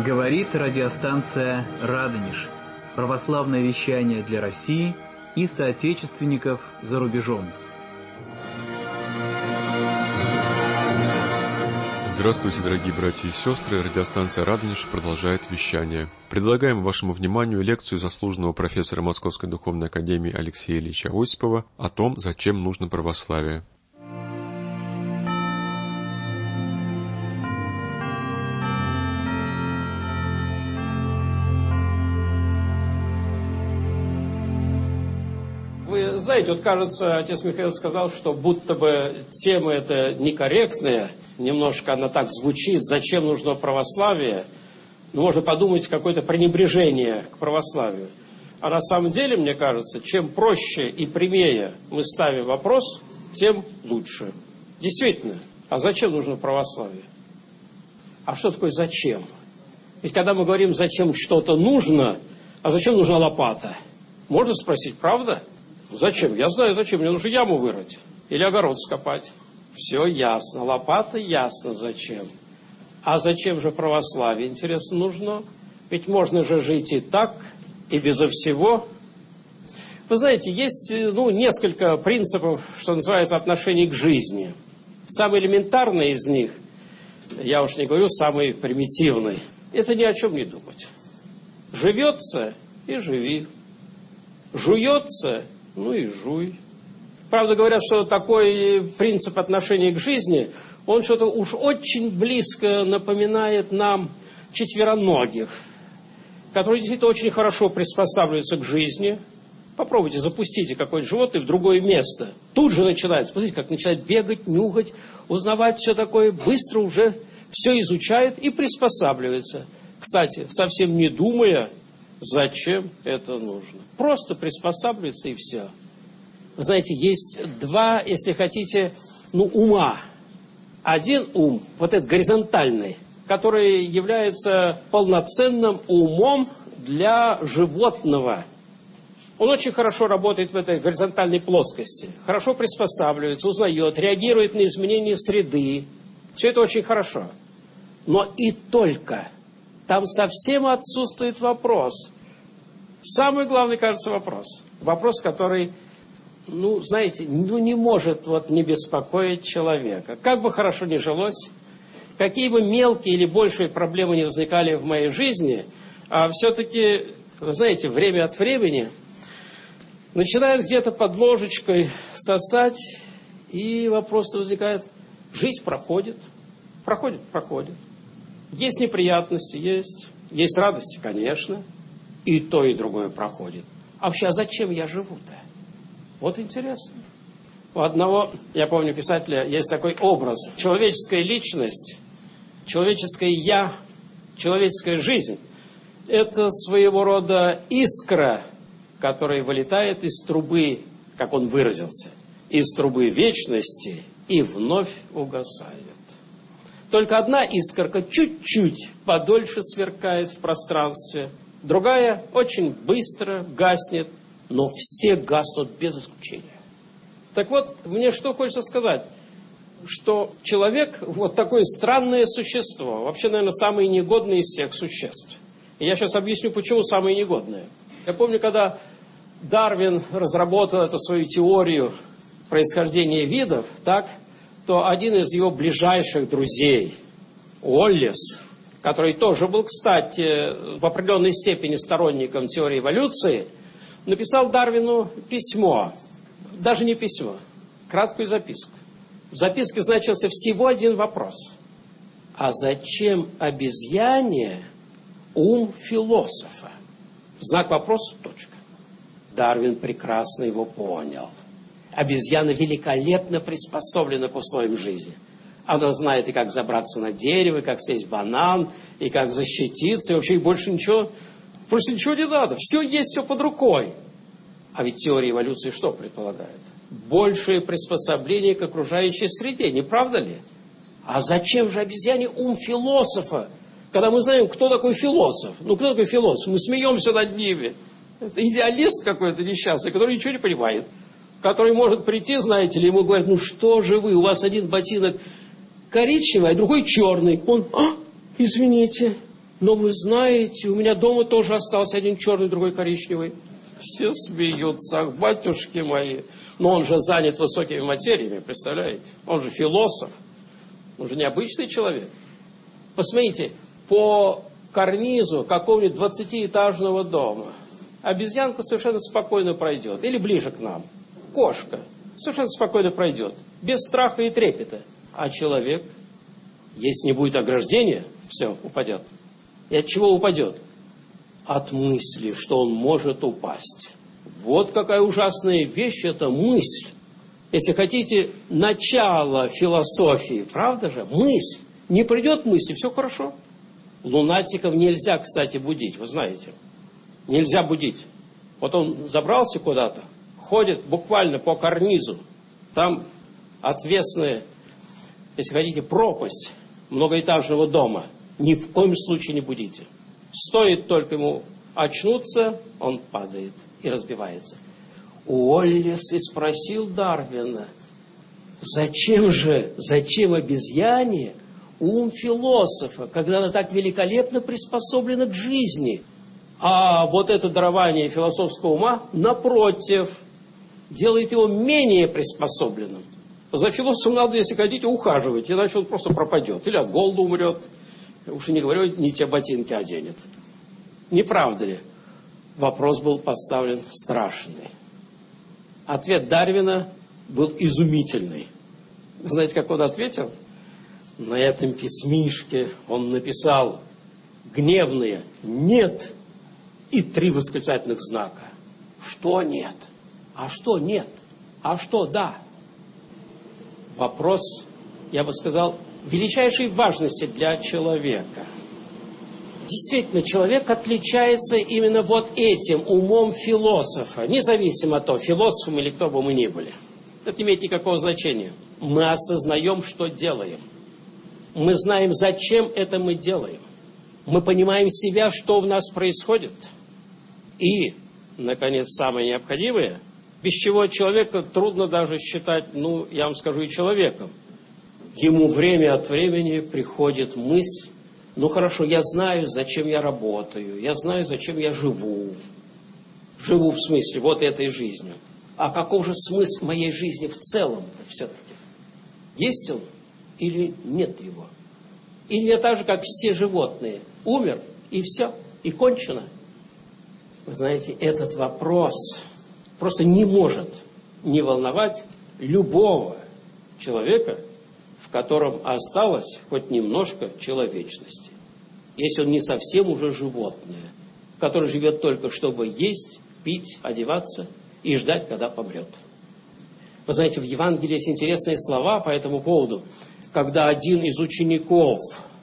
Говорит радиостанция «Радонеж». Православное вещание для России и соотечественников за рубежом. Здравствуйте, дорогие братья и сестры. Радиостанция «Радонеж» продолжает вещание. Предлагаем вашему вниманию лекцию заслуженного профессора Московской Духовной Академии Алексея Ильича Осипова о том, зачем нужно православие. Вы знаете, вот кажется, отец Михаил сказал, что будто бы тема эта некорректная, немножко она так звучит, зачем нужно православие, ну, можно подумать, какое-то пренебрежение к православию. А на самом деле, мне кажется, чем проще и прямее мы ставим вопрос, тем лучше. Действительно, а зачем нужно православие? А что такое зачем? Ведь когда мы говорим, зачем что-то нужно, а зачем нужна лопата? Можно спросить, правда? Зачем? Я знаю, зачем. Мне нужно яму вырыть или огород скопать. Все ясно. Лопата ясно зачем. А зачем же православие, интересно, нужно? Ведь можно же жить и так, и безо всего. Вы знаете, есть несколько принципов, что называется, отношений к жизни. Самый элементарный из них, я уж не говорю, самый примитивный, это ни о чем не думать. Живется и живи. Жуется, ну и жуй. Правда, говорят, что такой принцип отношения к жизни, он что-то уж очень близко напоминает нам четвероногих, которые действительно очень хорошо приспосабливаются к жизни. Попробуйте, запустите какое-то животное в другое место. Тут же начинает, смотрите, как начинает бегать, нюхать, узнавать все такое, быстро уже все изучает и приспосабливается. Кстати, совсем не думая, зачем это нужно. Просто приспосабливается и все. Вы знаете, есть два, если хотите, ума. Один ум, вот этот горизонтальный, который является полноценным умом для животного. Он очень хорошо работает в этой горизонтальной плоскости. Хорошо приспосабливается, узнает, реагирует на изменения среды. Все это очень хорошо. Но и только. Там совсем отсутствует вопрос. Самый главный, кажется, вопрос. Вопрос, который, не может не беспокоить человека. Как бы хорошо ни жилось, какие бы мелкие или большие проблемы не возникали в моей жизни, а все-таки, вы знаете, время от времени начинает где-то под ложечкой сосать, и вопрос возникает, жизнь проходит. Проходит. Есть неприятности, есть радости, конечно, и то, и другое проходит. А вообще, а зачем я живу-то? Вот интересно. У одного, я помню, писателя, есть такой образ. Человеческая личность, человеческое «я», человеческая жизнь – это своего рода искра, которая вылетает из трубы, как он выразился, из трубы вечности и вновь угасает. Только одна искорка чуть-чуть подольше сверкает в пространстве, другая очень быстро гаснет, но все гаснут без исключения. Так вот, мне что хочется сказать, что человек вот такое странное существо, вообще, наверное, самое негодное из всех существ. И я сейчас объясню, почему самое негодное. Я помню, когда Дарвин разработал эту свою теорию происхождения видов, то один из его ближайших друзей, Уоллес, который тоже был, кстати, в определенной степени сторонником теории эволюции, написал Дарвину письмо, даже не письмо, краткую записку. В записке значился всего один вопрос. А зачем обезьяне ум философа? Знак вопроса, точка. Дарвин прекрасно его понял. Обезьяна великолепно приспособлена к условиям жизни. Она знает и как забраться на дерево, и как съесть банан, и как защититься, и вообще и больше ничего не надо. Все есть, все под рукой. А ведь теория эволюции что предполагает? Большее приспособление к окружающей среде, не правда ли? А зачем же обезьяне ум философа, когда мы знаем, кто такой философ? Кто такой философ? Мы смеемся над ними. Это идеалист какой-то несчастный, который ничего не понимает. Который может прийти, знаете ли, ему говорят, что же вы, у вас один ботинок коричневый, а другой черный. Он, извините, Но вы знаете, у меня дома тоже остался один черный, другой коричневый. Все смеются, ах, батюшки мои. Но он же занят высокими материями, представляете? Он же философ, он же необычный человек. Посмотрите, по карнизу какого-нибудь 20-этажного дома обезьянка совершенно спокойно пройдет. Или ближе к нам. Кошка совершенно спокойно пройдет. Без страха и трепета. А человек, если не будет ограждения, все, упадет. И от чего упадет? От мысли, что он может упасть. Вот какая ужасная вещь, это мысль. Если хотите, начало философии, правда же? Мысль. Не придет мысль, все хорошо. Лунатиков нельзя, кстати, будить, вы знаете. Нельзя будить. Вот он забрался куда-то, ходит буквально по карнизу. Там отвесная, если хотите, пропасть многоэтажного дома. Ни в коем случае не будите. Стоит только ему очнуться, он падает и разбивается. Уоллес и спросил Дарвина, зачем обезьяне ум философа, когда она так великолепно приспособлена к жизни? А вот это дарование философского ума, напротив, делает его менее приспособленным. За философом надо, если хотите, ухаживать, иначе он просто пропадет. Или от голода умрет. Уж и не говорю, не те ботинки оденет. Не правда ли? Вопрос был поставлен страшный. Ответ Дарвина был изумительный. Знаете, как он ответил? На этом письмишке он написал гневные «нет» и 3 восклицательных знака. Что нет? А что нет? А что да? Вопрос, я бы сказал, величайшей важности для человека. Действительно, человек отличается именно вот этим умом философа, независимо от того, философом или кто бы мы ни были. Это не имеет никакого значения. Мы осознаем, что делаем. Мы знаем, зачем это мы делаем. Мы понимаем себя, что в нас происходит. И, наконец, самое необходимое, без чего человека трудно даже считать, я вам скажу, и человеком. Ему время от времени приходит мысль, хорошо, я знаю, зачем я работаю, я знаю, зачем я живу. Живу в смысле вот этой жизнью. А каков же смысл моей жизни в целом-то все-таки? Есть он или нет его? Или я так же, как все животные, умер, и все, и кончено? Вы знаете, этот вопрос просто не может не волновать любого человека, в котором осталось хоть немножко человечности. Если он не совсем уже животное, которое живет только, чтобы есть, пить, одеваться и ждать, когда помрет. Вы знаете, в Евангелии есть интересные слова по этому поводу. Когда один из учеников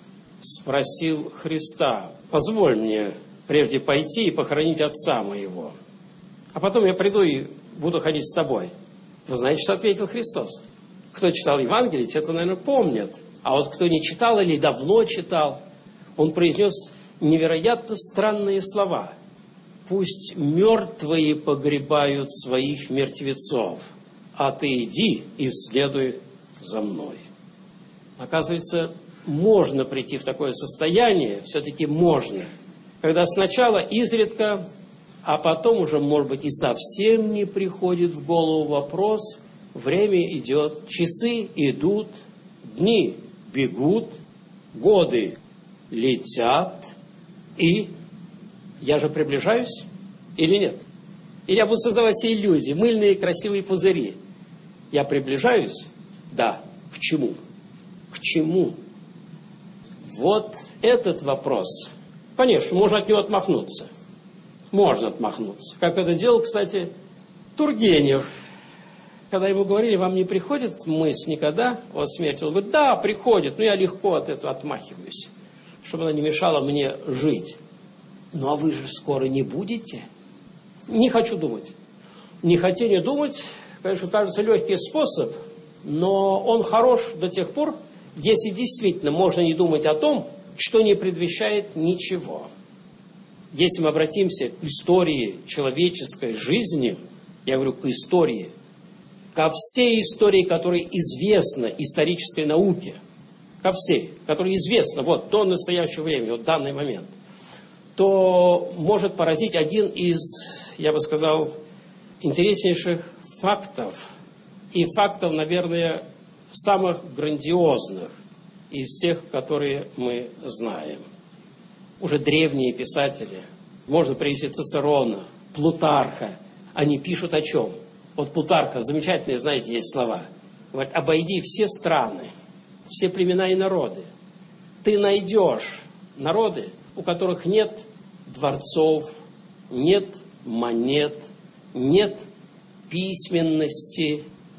спросил Христа, позволь мне прежде пойти и похоронить отца моего, а потом я приду и буду ходить с тобой. Вы знаете, что ответил Христос? Кто читал Евангелие, те это, наверное, помнят. А вот кто не читал или давно читал, он произнес невероятно странные слова. «Пусть мертвые погребают своих мертвецов, а ты иди и следуй за мной». Оказывается, можно прийти в такое состояние, все-таки можно, когда сначала изредка, а потом уже, может быть, и совсем не приходит в голову вопрос, время идет, часы идут, дни бегут, годы летят, и я же приближаюсь или нет? Или я буду создавать себе иллюзии, мыльные красивые пузыри. Я приближаюсь? Да. К чему? К чему? Вот этот вопрос. Конечно, можно от него отмахнуться. Можно отмахнуться. Как это делал, кстати, Тургенев. Когда ему говорили, вам не приходит мысль никогда о смерти? Он говорит, да, приходит, но я легко от этого отмахиваюсь, чтобы она не мешала мне жить. Ну, а вы же скоро не будете? Не хочу думать. Нехотение думать, конечно, кажется, легкий способ, но он хорош до тех пор, если действительно можно не думать о том, что не предвещает ничего. Если мы обратимся к истории человеческой жизни, я говорю, к истории, ко всей истории, которая известна исторической науке, ко всей, которая известна вот до настоящего времени, вот в данный момент, то может поразить один из, я бы сказал, интереснейших фактов. И фактов, наверное, самых грандиозных из тех, которые мы знаем. Уже древние писатели, можно привести Цицерона, Плутарха, они пишут о чем? Вот Плутарха, замечательные, знаете, есть слова. Говорит, обойди все страны, все племена и народы. Ты найдешь народы, у которых нет дворцов, нет монет, нет письменности,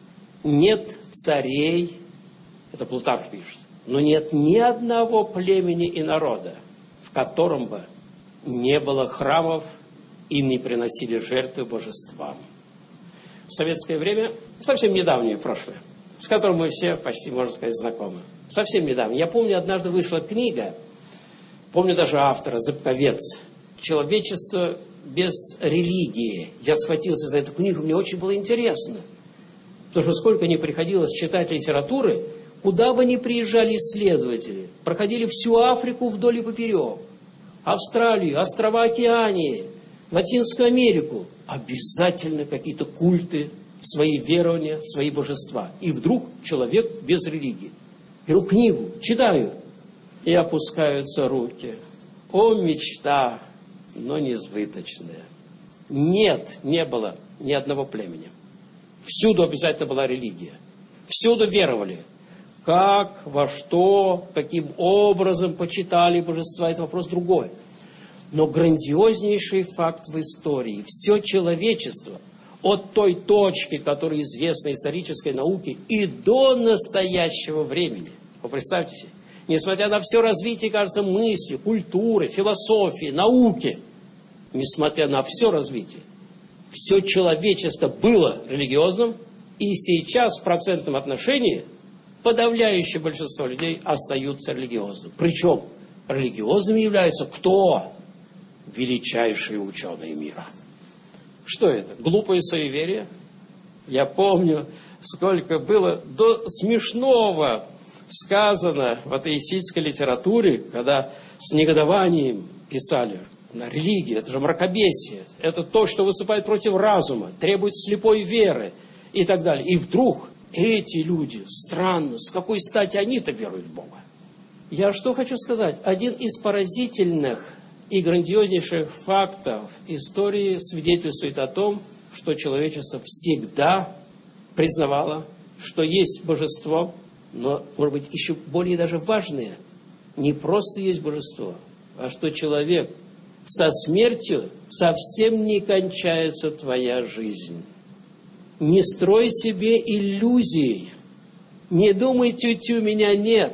нет царей. Это Плутарх пишет. Но нет ни одного племени и народа, в котором бы не было храмов и не приносили жертвы божествам. В советское время, совсем недавнее прошлое, с которым мы все почти, можно сказать, знакомы. Совсем недавно. Я помню, однажды вышла книга, помню даже автора, Зыбковец, «Человечество без религии». Я схватился за эту книгу, мне очень было интересно. Потому что сколько не приходилось читать литературы, куда бы ни приезжали исследователи, проходили всю Африку вдоль и поперек, Австралию, острова Океании, Латинскую Америку, обязательно какие-то культы, свои верования, свои божества. И вдруг человек без религии. Беру книгу, читаю, и опускаются руки. О, мечта, но несбыточная. Нет, не было ни одного племени. Всюду обязательно была религия. Всюду веровали. Как, во что, каким образом почитали божества, это вопрос другой. Но грандиознейший факт в истории. Все человечество от той точки, которая известна исторической науке, и до настоящего времени. Вы представьте себе, несмотря на все развитие, кажется, мысли, культуры, философии, науки, несмотря на все развитие, все человечество было религиозным, и сейчас в процентном отношении подавляющее большинство людей остаются религиозными. Причем религиозными являются кто? Величайшие ученые мира. Что это? Глупое суеверие? Я помню, сколько было до смешного сказано в атеистической литературе, когда с негодованием писали: религия, это же мракобесие, это то, что выступает против разума, требует слепой веры и так далее. И вдруг эти люди, странно, с какой стати они-то веруют в Бога? Я что хочу сказать? Один из поразительных и грандиознейших фактов истории свидетельствует о том, что человечество всегда признавало, что есть божество, но, может быть, еще более даже важное, не просто есть божество, а что человек со смертью совсем не кончается твоя жизнь. Не строй себе иллюзий, не думай, тю-тю, меня нет,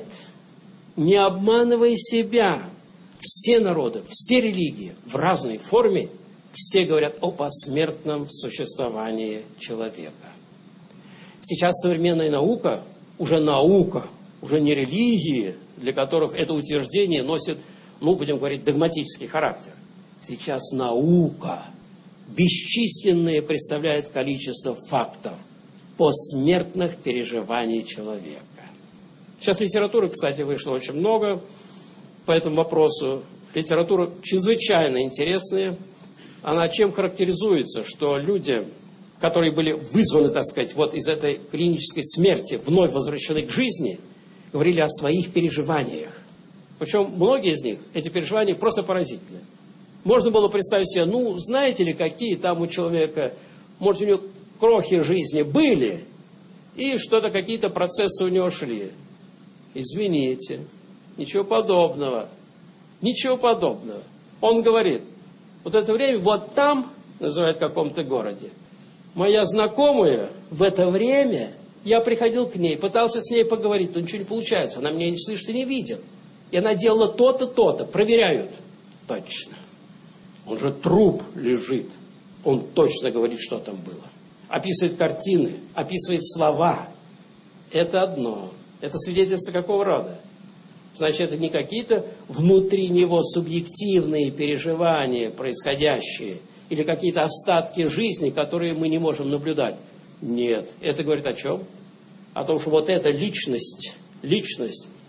не обманывай себя. Все народы, все религии в разной форме, все говорят о посмертном существовании человека. Сейчас современная наука, уже не религии, для которых это утверждение носит, будем говорить, догматический характер. Сейчас наука бесчисленное представляет количество фактов посмертных переживаний человека. Сейчас литературы, кстати, вышло очень много по этому вопросу. Литература чрезвычайно интересная. Она чем характеризуется? Что люди, которые были вызваны, так сказать, вот из этой клинической смерти, вновь возвращены к жизни, говорили о своих переживаниях. Причем многие из них, эти переживания просто поразительны. Можно было представить себе, знаете ли, какие там у человека, может, у него крохи жизни были, и что-то, какие-то процессы у него шли. Извините. Ничего подобного. Ничего подобного. Он говорит, вот это время, вот там, называют в каком-то городе, моя знакомая в это время, я приходил к ней, пытался с ней поговорить, но ничего не получается. Она меня не слышит и не видит. И она делала то-то, то-то. Проверяют. Точно. Он же труп лежит. Он точно говорит, что там было. Описывает картины, описывает слова. Это одно. Это свидетельство какого рода? Значит, это не какие-то внутри него субъективные переживания, происходящие, или какие-то остатки жизни, которые мы не можем наблюдать. Нет. Это говорит о чем? О том, что вот эта личность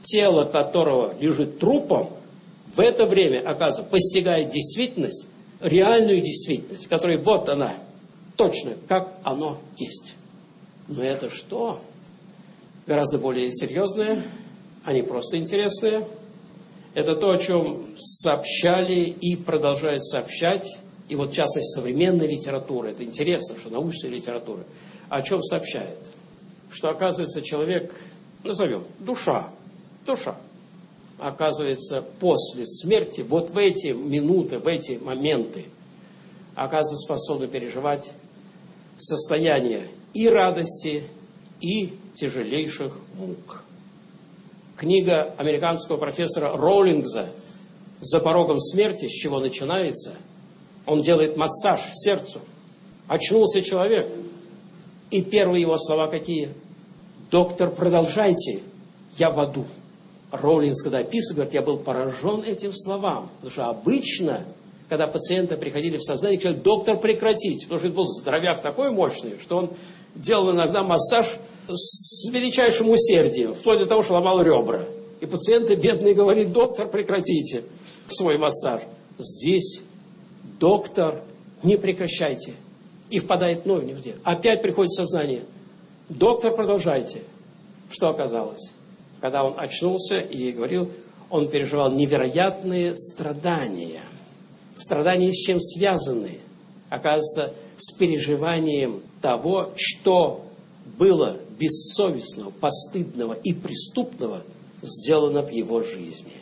тело которого лежит трупом, в это время, оказывается, постигает действительность, реальную действительность, которая вот она, точно, как оно есть. Но это что? Гораздо более серьезное, а не просто интересное. Это то, о чем сообщали и продолжают сообщать, и вот в частности современная литература, это интересно, что научная литература, о чем сообщает? Что, оказывается, человек, назовем, душа, оказывается, после смерти, вот в эти минуты, в эти моменты, оказывается, способна переживать состояние и радости, и тяжелейших мук. Книга американского профессора Роулингса «За порогом смерти», с чего начинается, он делает массаж сердцу. Очнулся человек, и первые его слова какие? «Доктор, продолжайте, я в аду». Роулингс, когда описывает, говорит, я был поражен этим словам. Потому что обычно, когда пациенты приходили в сознание, говорят, доктор, прекратите. Потому что это был здоровяк такой мощный, что он делал иногда массаж с величайшим усердием, вплоть до того, что ломал ребра. И пациенты бедные говорят, доктор, прекратите свой массаж. Здесь доктор, не прекращайте. И впадает вновь в невде. Опять приходит сознание. Доктор, продолжайте. Что оказалось? Когда он очнулся и говорил, он переживал невероятные страдания. Страдания с чем связаны? Оказывается, с переживанием того, что было бессовестного, постыдного и преступного сделано в его жизни.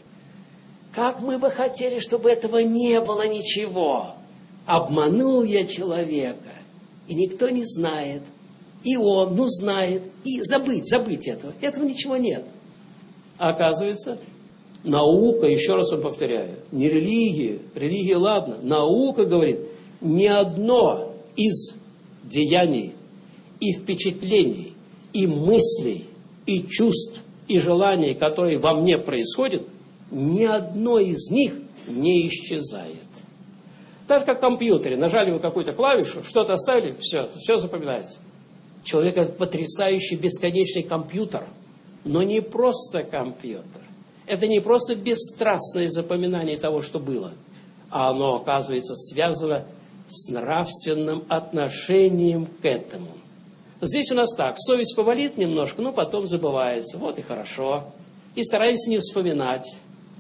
Как мы бы хотели, чтобы этого не было ничего. Обманул я человека, и никто не знает. И он, знает. И забыть этого. Этого ничего нет. А оказывается, наука, еще раз вам повторяю, не религия ладно, наука говорит, ни одно из деяний и впечатлений, и мыслей, и чувств, и желаний, которые во мне происходят, ни одно из них не исчезает. Так как в компьютере, нажали вы какую-то клавишу, что-то оставили, все запоминается. Человек – это потрясающий бесконечный компьютер, но не просто компьютер. Это не просто бесстрастное запоминание того, что было, а оно, оказывается, связано с нравственным отношением к этому. Здесь у нас так, совесть повалит немножко, но потом забывается. Вот и хорошо. И стараемся не вспоминать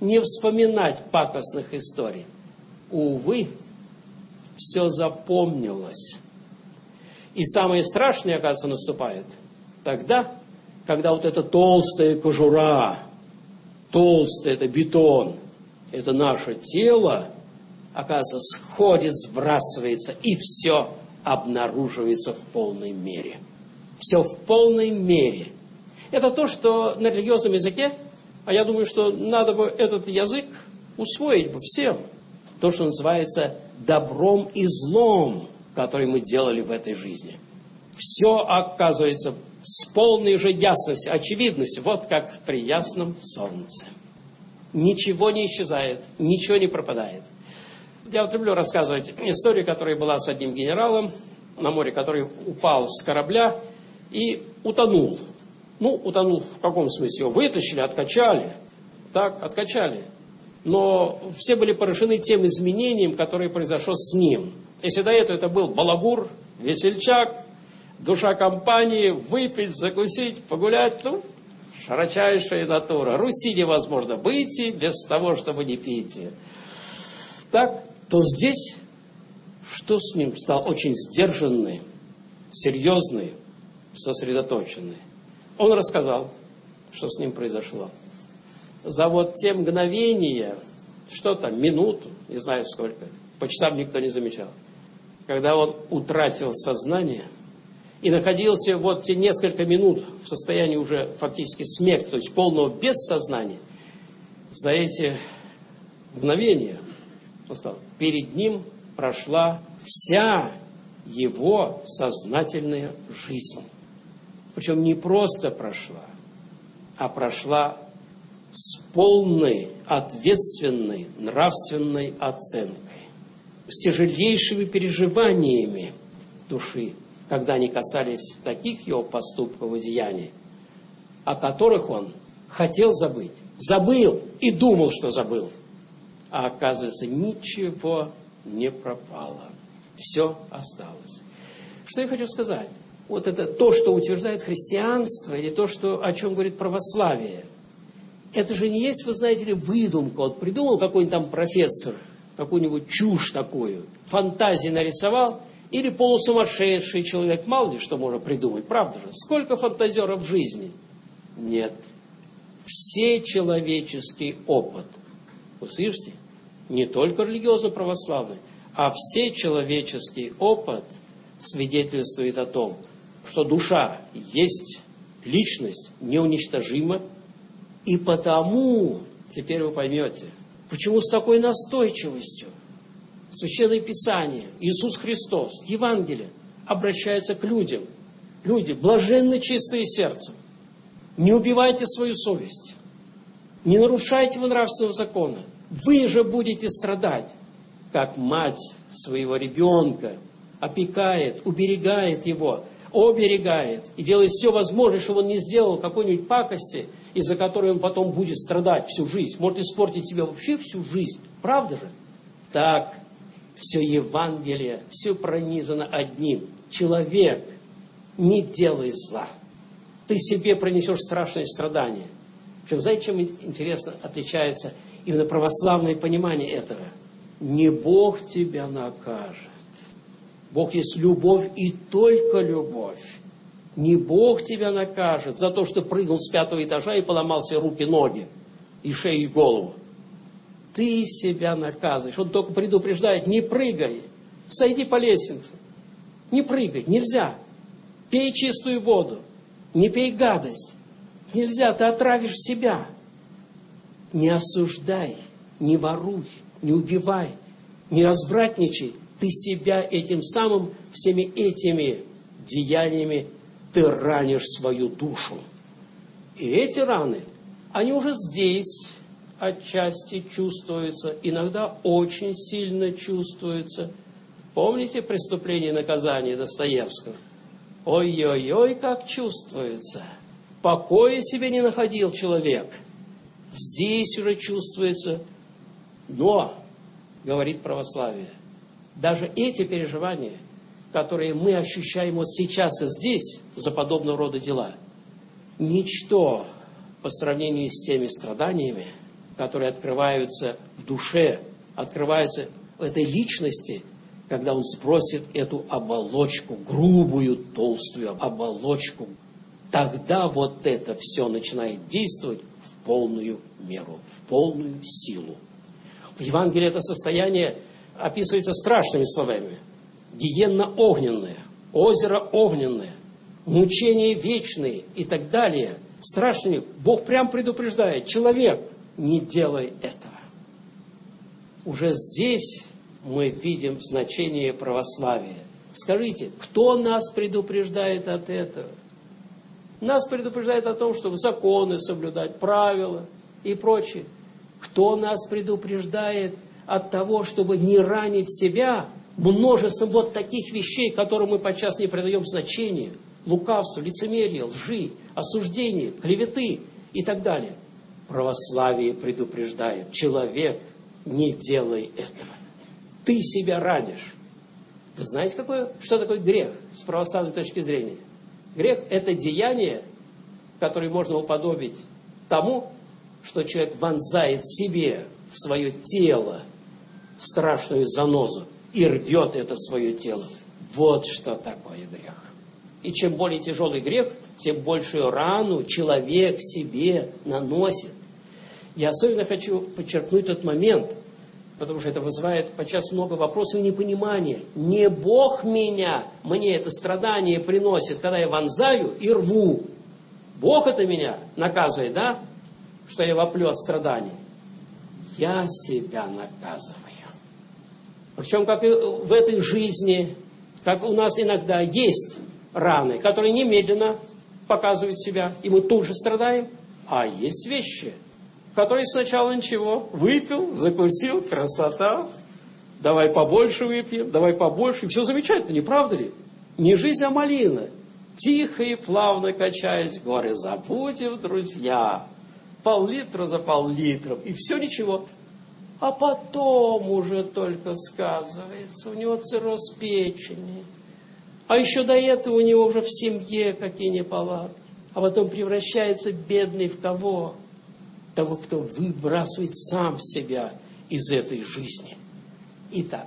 пакостных историй. Увы, все запомнилось. И самое страшное, оказывается, наступает тогда, когда вот эта толстая кожура, толстый это бетон, это наше тело, оказывается, сходит, сбрасывается, и все обнаруживается в полной мере. Все в полной мере. Это то, что на религиозном языке, а я думаю, что надо бы этот язык усвоить бы всем. То, что называется добром и злом, который мы делали в этой жизни. Все оказывается с полной же ясностью, очевидностью, вот как при ясном солнце. Ничего не исчезает, ничего не пропадает. Я вот люблю рассказывать историю, которая была с одним генералом на море, который упал с корабля и утонул. Утонул в каком смысле? Его вытащили, откачали. Так, откачали. Но все были поражены тем изменением, которое произошло с ним. Если до этого это был балагур, весельчак, душа компании, выпить, закусить, погулять, широчайшая натура. Руси невозможно быть без того, чтобы не пить. Так, то здесь, что с ним? Стал очень сдержанный, серьезный, сосредоточенный. Он рассказал, что с ним произошло. За вот те мгновения, что там, минуту, не знаю сколько, по часам никто не замечал, когда он утратил сознание и находился вот те несколько минут в состоянии уже фактически смерти, то есть полного бессознания, за эти мгновения, он сказал, перед ним прошла вся его сознательная жизнь. Причем не просто прошла, а прошла с полной, ответственной, нравственной оценкой, с тяжелейшими переживаниями души, когда они касались таких его поступков и деяний, о которых он хотел забыть, забыл и думал, что забыл. А оказывается, ничего не пропало. Все осталось. Что я хочу сказать? Вот это то, что утверждает христианство, или то, что, о чем говорит православие. Это же не есть, вы знаете ли, выдумка. Вот придумал какой-нибудь там профессор, какую-нибудь чушь такую, фантазии нарисовал, или полусумасшедший человек, мало ли что можно придумать, правда же? Сколько фантазеров в жизни? Нет. Все человеческий опыт, вы слышите? Не только религиозно-православный, а все человеческий опыт свидетельствует о том, что душа есть личность неуничтожима, и потому, теперь вы поймете, почему с такой настойчивостью Священное Писание, Иисус Христос, Евангелие обращается к людям. Люди, блаженны чистые сердцем. Не убивайте свою совесть. Не нарушайте вы нравственного закона. Вы же будете страдать, как мать своего ребенка опекает, уберегает его, оберегает и делает все возможное, чтобы он не сделал какой-нибудь пакости, из-за которой он потом будет страдать всю жизнь. Может испортить себе вообще всю жизнь. Правда же? Так, все Евангелие, все пронизано одним. Человек, не делай зла. Ты себе принесешь страшные страдания. Причем, знаете, чем интересно отличается именно православное понимание этого? Не Бог тебя накажет. Бог есть любовь и только любовь. Не Бог тебя накажет за то, что прыгнул с 5-го этажа и поломал себе руки, ноги, и шею, и голову. Ты себя наказываешь. Он только предупреждает: не прыгай, сойди по лестнице. Не прыгай, нельзя. Пей чистую воду, не пей гадость. Нельзя, ты отравишь себя. Не осуждай, не воруй, не убивай, не развратничай. Ты себя этим самым, всеми этими деяниями, ты ранишь свою душу. И эти раны, они уже здесь отчасти чувствуются, иногда очень сильно чувствуются. Помните «Преступление и наказание» Достоевского? Ой-ой-ой, как чувствуется. Покоя себе не находил человек. Здесь уже чувствуется. Но, говорит православие, даже эти переживания, которые мы ощущаем вот сейчас и здесь за подобного рода дела, ничто по сравнению с теми страданиями, которые открываются в душе, открываются в этой личности, когда он сбросит эту оболочку, грубую, толстую оболочку. Тогда вот это все начинает действовать в полную меру, в полную силу. В Евангелии это состояние описывается страшными словами. Гиенна огненная, озеро огненное, мучения вечные и так далее. Страшными. Бог прям предупреждает: человек, не делай этого. Уже здесь мы видим значение православия. Скажите, кто нас предупреждает от этого? Нас предупреждает о том, чтобы законы соблюдать, правила и прочее. Кто нас предупреждает от того, чтобы не ранить себя множеством вот таких вещей, которым мы подчас не придаем значения? Лукавство, лицемерие, лжи, осуждение, клеветы и так далее. Православие предупреждает: человек, не делай этого. Ты себя ранишь. Вы знаете, что такое грех с православной точки зрения? Грех – это деяние, которое можно уподобить тому, что человек вонзает себе в свое тело страшную занозу и рвет это свое тело. Вот что такое грех. И чем более тяжелый грех, тем большую рану человек себе наносит. Я особенно хочу подчеркнуть тот момент, потому что это вызывает подчас много вопросов и непонимания. Не Бог мне это страдание приносит, когда я вонзаю и рву. Бог это меня наказывает, да? Что я воплю от страданий. Я себя наказываю. Причем, как и в этой жизни, как у нас иногда есть раны, которые немедленно показывают себя, и мы тут же страдаем. А есть вещи, которые сначала ничего, выпил, закусил, красота, давай побольше выпьем, давай побольше, и все замечательно, не правда ли? Не жизнь, а малина. Тихо и плавно качаясь, горе забудем, друзья. Пол-литра за пол-литром. И все ничего. А потом уже только сказывается. У него цирроз печени. А еще до этого у него уже в семье какие неполадки. А потом превращается бедный в кого? Того, кто выбрасывает сам себя из этой жизни. Итак,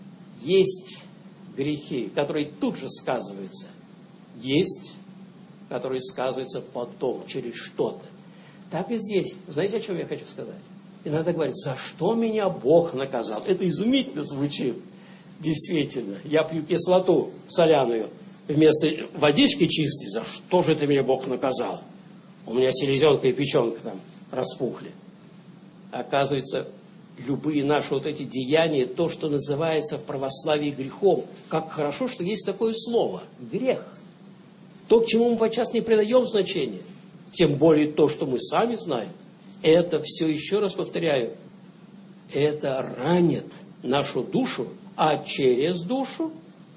есть грехи, которые тут же сказываются. Есть, которые сказываются потом, через что-то. Так и здесь. Знаете, о чем я хочу сказать? Иногда говорят, за что меня Бог наказал? Это изумительно звучит. Действительно. Я пью кислоту соляную вместо водички чистой. За что же это меня Бог наказал? У меня селезенка и печенка там распухли. Оказывается, любые наши вот эти деяния, то, что называется в православии грехом. Как хорошо, что есть такое слово. Грех. То, к чему мы подчас не придаем значения. Тем более то, что мы сами знаем. Это все, еще раз повторяю, это ранит нашу душу, а через душу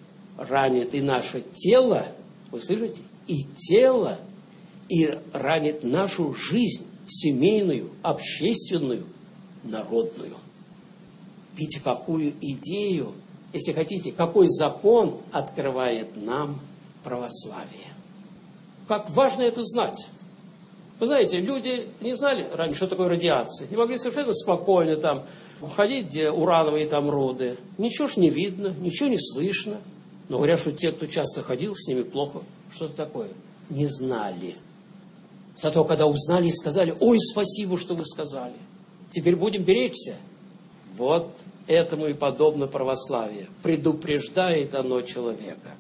ранит и наше тело, вы слышите, и тело, и ранит нашу жизнь семейную, общественную, народную. Видите, какую идею, если хотите, какой закон открывает нам православие. Как важно это знать. Вы знаете, люди не знали раньше, что такое радиация. Не могли совершенно спокойно там ходить, где урановые там руды. Ничего ж не видно, ничего не слышно. Но говорят, что те, кто часто ходил, с ними плохо. Что-то такое. Не знали. Зато когда узнали и сказали, ой, спасибо, что вы сказали. Теперь будем беречься. Вот этому и подобно православие. Предупреждает оно человека.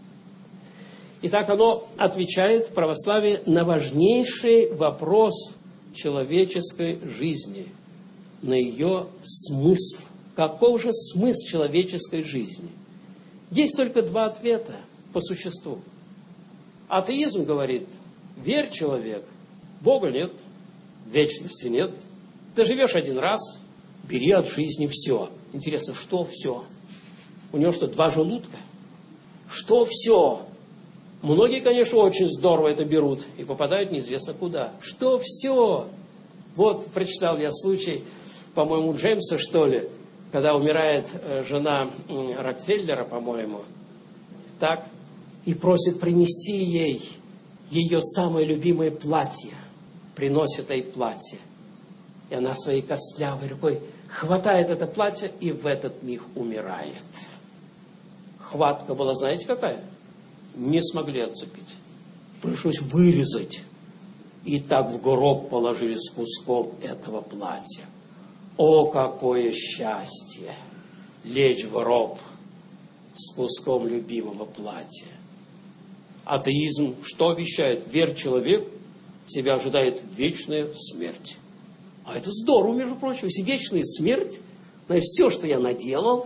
Итак, оно отвечает, православие, на важнейший вопрос человеческой жизни, на ее смысл. Каков же смысл человеческой жизни? Есть только два ответа по существу. Атеизм говорит, верь, человек, Бога нет, вечности нет. Ты живешь один раз, бери от жизни все. Интересно, что все? У него что, два желудка? Что все? Многие, конечно, очень здорово это берут и попадают неизвестно куда. Что все? Вот прочитал я случай, по-моему, Джеймса, что ли, когда умирает жена Рокфеллера, по-моему, так, и просит принести ей ее самое любимое платье. Приносит ей платье. И она своей костлявой рукой хватает это платье и в этот миг умирает. Хватка была, знаете, какая? Не смогли отцепить. Пришлось вырезать. И так в гроб положили с куском этого платья. О, какое счастье! Лечь в гроб с куском любимого платья. Атеизм что обещает? Верь, человек, тебя ожидает вечная смерть. А это здорово, между прочим. Если вечная смерть, значит, все, что я наделал,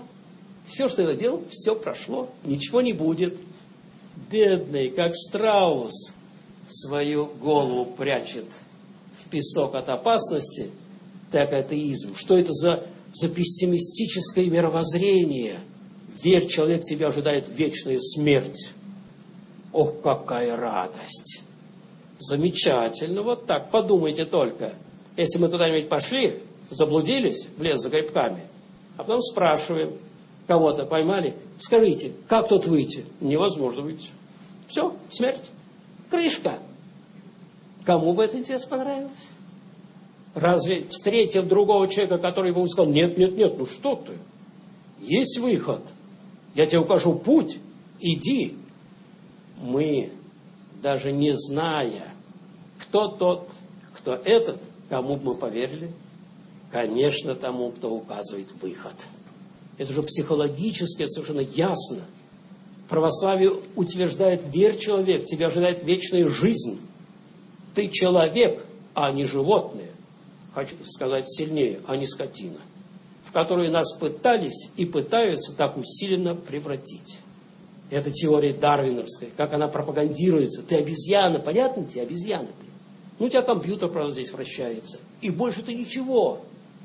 все прошло, ничего не будет. Бедный, как страус, свою голову прячет в песок от опасности, так атеизм. Что это за пессимистическое мировоззрение? Верь, человек, тебя ожидает вечная смерть. Ох, какая радость! Замечательно, вот так, подумайте только. Если мы туда-нибудь пошли, заблудились в лес за грибками, а потом спрашиваем, кого-то поймали, скажите, как тут выйти? Невозможно выйти. Все, смерть. Крышка. Кому бы это, интересно, понравилось? Разве встретив другого человека, который ему сказал, нет, ну что ты? Есть выход. Я тебе укажу путь. Иди. Мы, даже не зная, кто тот, кто этот, кому бы мы поверили? Конечно, тому, кто указывает выход. Это же психологически совершенно ясно. Православие утверждает, верь, человек, тебя ожидает вечная жизнь. Ты человек, а не животное. Хочу сказать сильнее, а не скотина. В которую нас пытались и пытаются так усиленно превратить. Это теория дарвиновская, как она пропагандируется. Ты обезьяна, понятно тебе? Обезьяна ты. Ну, у тебя компьютер, правда, здесь вращается. И больше ты ничего.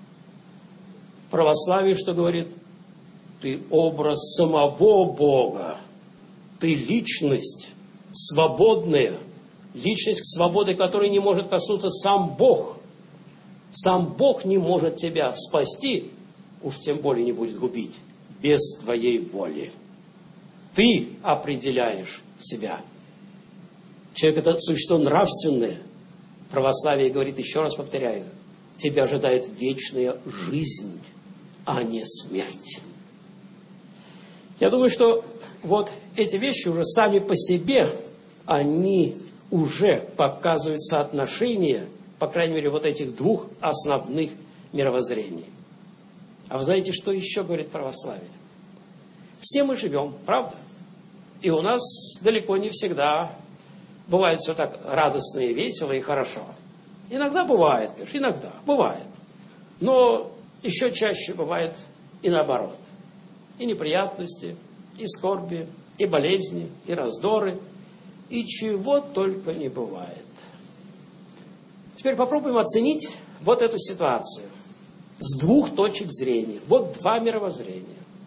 Православие что говорит? Ты образ самого Бога. Ты личность свободная. Личность, свободы которой не может коснуться сам Бог. Сам Бог не может тебя спасти, уж тем более не будет губить, без твоей воли. Ты определяешь себя. Человек – это существо нравственное. Православие говорит, еще раз повторяю, тебя ожидает вечная жизнь, а не смерть. Я думаю, что вот эти вещи уже сами по себе, они уже показывают соотношение, по крайней мере, вот этих двух основных мировоззрений. А вы знаете, что еще говорит православие? Все мы живем, правда? И у нас далеко не всегда бывает все так радостно и весело и хорошо. Иногда бывает, конечно, иногда бывает. Но еще чаще бывает и наоборот. И неприятности, и скорби, и болезни, и раздоры, и чего только не бывает. Теперь попробуем оценить вот эту ситуацию с двух точек зрения. Вот два мировоззрения.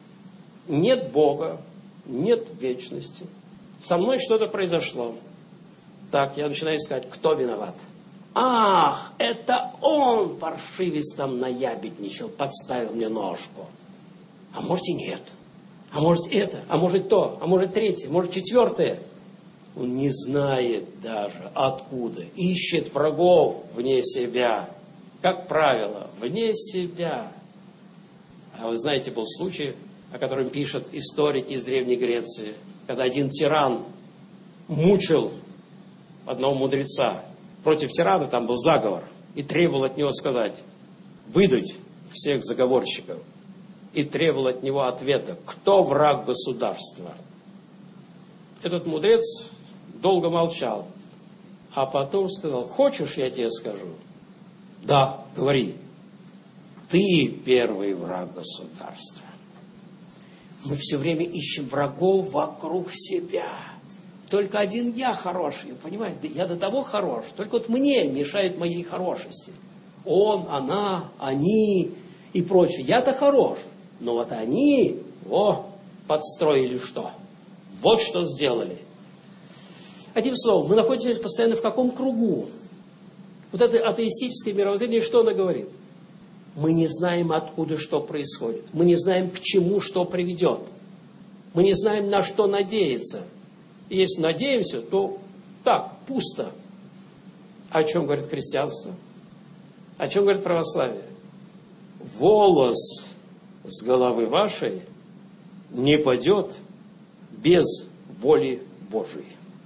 Нет Бога, нет вечности. Со мной что-то произошло. Так, я начинаю искать, кто виноват. Ах, это он, паршивец, там наябедничал, подставил мне ножку. А может и нет. А может это, а может то, а может третье, может четвертое. Он не знает даже откуда. Ищет врагов вне себя. Как правило, вне себя. А вы знаете, был случай, о котором пишут историки из Древней Греции, когда один тиран мучил одного мудреца. Против тирана там был заговор. И требовал от него сказать, выдать всех заговорщиков. И требовал от него ответа, кто враг государства. Этот мудрец долго молчал, а потом сказал, хочешь, я тебе скажу? Да, говори. Ты первый враг государства. Мы все время ищем врагов вокруг себя. Только один я хороший, понимаете? Я до того хорош, только вот мне мешает моей хорошести. Он, она, они и прочее. Я-то хорош, но вот они, подстроили что? Вот что сделали. Одним словом, мы находимся постоянно в каком кругу? Вот это атеистическое мировоззрение, что оно говорит? Мы не знаем, откуда что происходит. Мы не знаем, к чему что приведет. Мы не знаем, на что надеяться. И если надеемся, то так, пусто. О чем говорит христианство? О чем говорит православие? Волос с головы вашей не падет без воли Божией.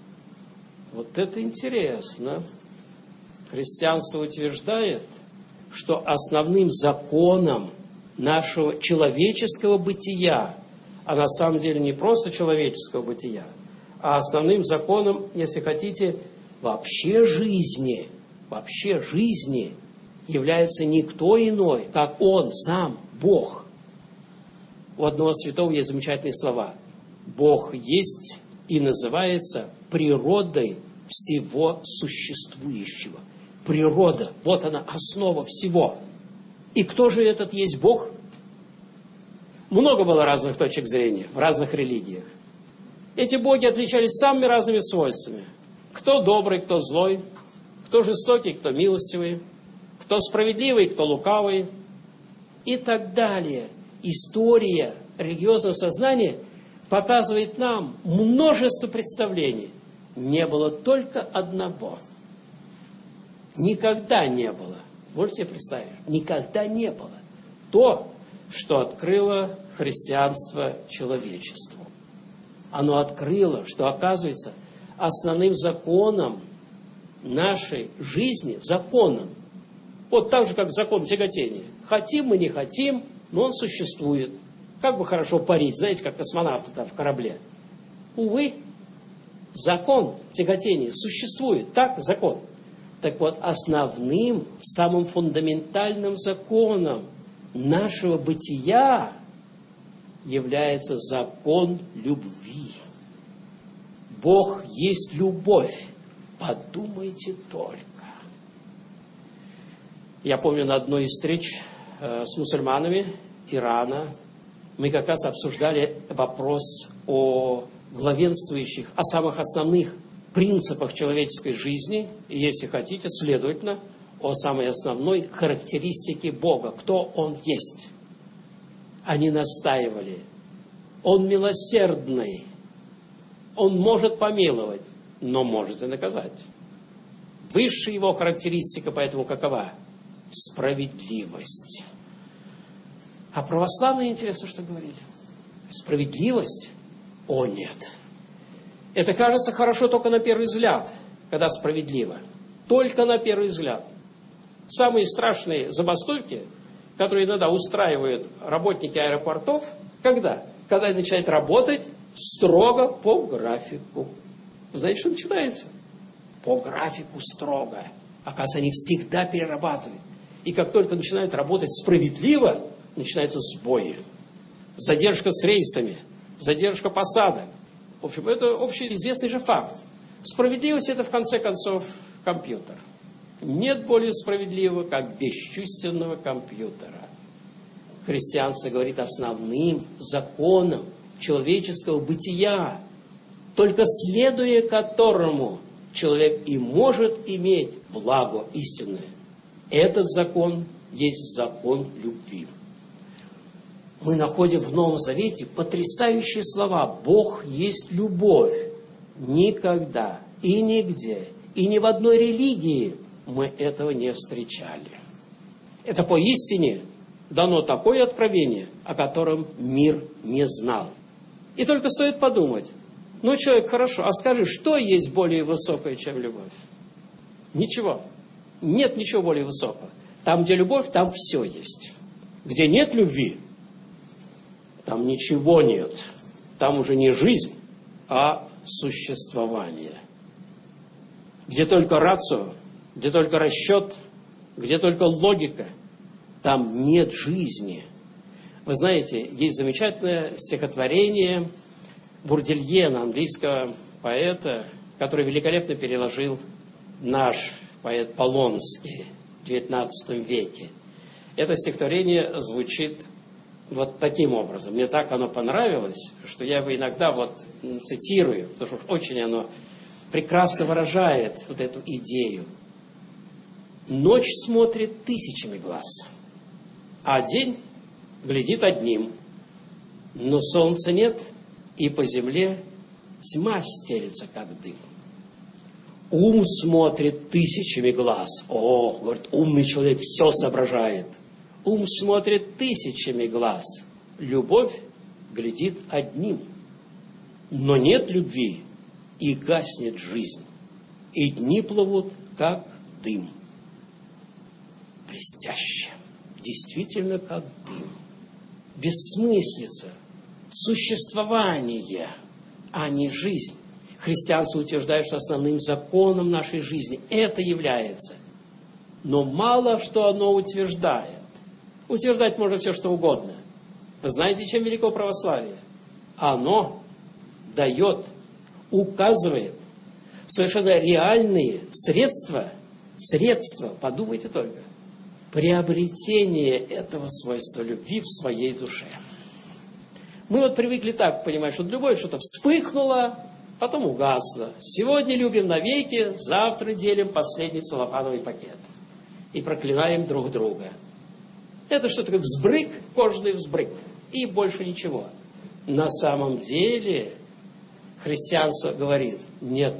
Вот это интересно. Христианство утверждает, что основным законом нашего человеческого бытия, а на самом деле не просто человеческого бытия, а основным законом, если хотите, вообще жизни является никто иной, как Он сам, Бог. У одного святого есть замечательные слова. Бог есть и называется природой всего существующего. Природа, вот она, основа всего. И кто же этот есть Бог? Много было разных точек зрения в разных религиях. Эти боги отличались самыми разными свойствами. Кто добрый, кто злой, кто жестокий, кто милостивый, кто справедливый, кто лукавый и так далее. История религиозного сознания показывает нам множество представлений. Не было только одного. Никогда не было. Можете себе представить? Никогда не было. То, что открыло христианство человечеству. Оно открыло, что, оказывается, основным законом нашей жизни, законом, вот так же, как закон тяготения. Хотим мы, не хотим, но он существует. Как бы хорошо парить, знаете, как космонавты там в корабле. Увы, закон тяготения существует. Так, закон. Так вот, основным, самым фундаментальным законом нашего бытия является закон любви. Бог есть любовь. Подумайте только. Я помню на одной из встреч с мусульманами Ирана мы как раз обсуждали вопрос о главенствующих, о самых основных принципах человеческой жизни, и, если хотите, следовательно, о самой основной характеристике Бога, кто Он есть. Они настаивали. Он милосердный. Он может помиловать, но может и наказать. Высшая его характеристика поэтому какова? Справедливость. А православные, интересно, что говорили? Справедливость? О, нет. Это кажется хорошо только на первый взгляд, когда справедливо. Только на первый взгляд. Самые страшные забастовки, которые иногда устраивают работники аэропортов, когда? Когда они начинают работать строго по графику. Вы знаете, что начинается? По графику строго. Оказывается, они всегда перерабатывают. И как только начинают работать справедливо, начинаются сбои. Задержка с рейсами, задержка посадок. В общем, это общеизвестный же факт. Справедливость – это, в конце концов, компьютер. Нет более справедливого, как бесчувственного компьютера. Христианство говорит основным законом человеческого бытия, только следуя которому человек и может иметь благо истинное. Этот закон есть закон любви. Мы находим в Новом Завете потрясающие слова. Бог есть любовь. Никогда и нигде, и ни в одной религии мы этого не встречали. Это поистине дано такое откровение, о котором мир не знал. И только стоит подумать, ну, человек, хорошо, а скажи, что есть более высокое, чем любовь? Ничего. Нет ничего более высокого. Там, где любовь, там все есть. Где нет любви, там ничего нет. Там уже не жизнь, а существование. Где только рацио, где только расчет, где только логика, там нет жизни. Вы знаете, есть замечательное стихотворение Бурдильена, английского поэта, который великолепно переложил наш поэт Полонский в XIX веке. Это стихотворение звучит вот таким образом. Мне так оно понравилось, что я его иногда цитирую, потому что очень оно прекрасно выражает вот эту идею. Ночь смотрит тысячами глаз, а день глядит одним. Но солнца нет, и по земле тьма стелется, как дым. Ум смотрит тысячами глаз. О, говорит, умный человек все соображает. Ум смотрит тысячами глаз. Любовь глядит одним. Но нет любви, и гаснет жизнь. И дни плывут, как дым. Блестяще. Действительно, как дым. Бессмыслица. Существование, а не жизнь. Христианство утверждает, что основным законом нашей жизни это является. Но мало что оно утверждает. Утверждать можно все, что угодно. Вы знаете, чем велико православие? Оно дает, указывает совершенно реальные средства, подумайте только, приобретение этого свойства любви в своей душе. Мы привыкли так понимать, что любовь что-то вспыхнуло, потом угасло. Сегодня любим навеки, завтра делим последний целлофановый пакет. И проклинаем друг друга. Это что такое взбрык, кожный взбрык. И больше ничего. На самом деле, христианство говорит, нет,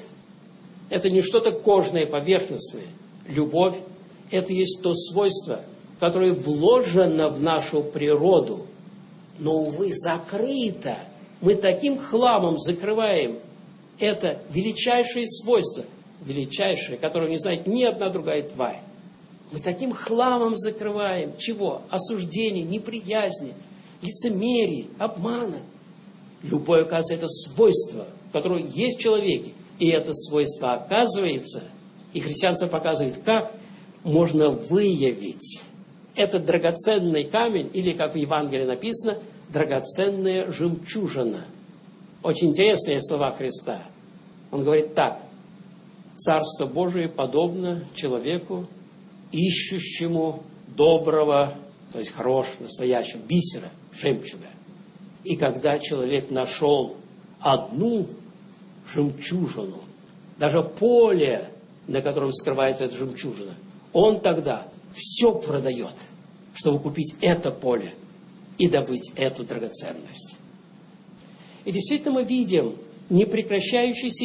это не что-то кожное, поверхностное. Любовь – это есть то свойство, которое вложено в нашу природу, но, увы, закрыто. Мы таким хламом закрываем это величайшее свойство, величайшее, которое не знает ни одна другая тварь. Мы таким хламом закрываем чего? Осуждение, неприязни, лицемерие, обмана. Любовь, оказывается, это свойство, которое есть в человеке. И это свойство оказывается, и христианство показывает, как можно выявить этот драгоценный камень, или, как в Евангелии написано, драгоценная жемчужина. Очень интересные слова Христа. Он говорит так. Царство Божие подобно человеку, ищущему доброго, то есть хорошего, настоящего бисера, жемчуга. И когда человек нашел одну жемчужину, даже поле, на котором скрывается эта жемчужина, Он тогда все продает, чтобы купить это поле и добыть эту драгоценность. И действительно мы видим непрекращающуюся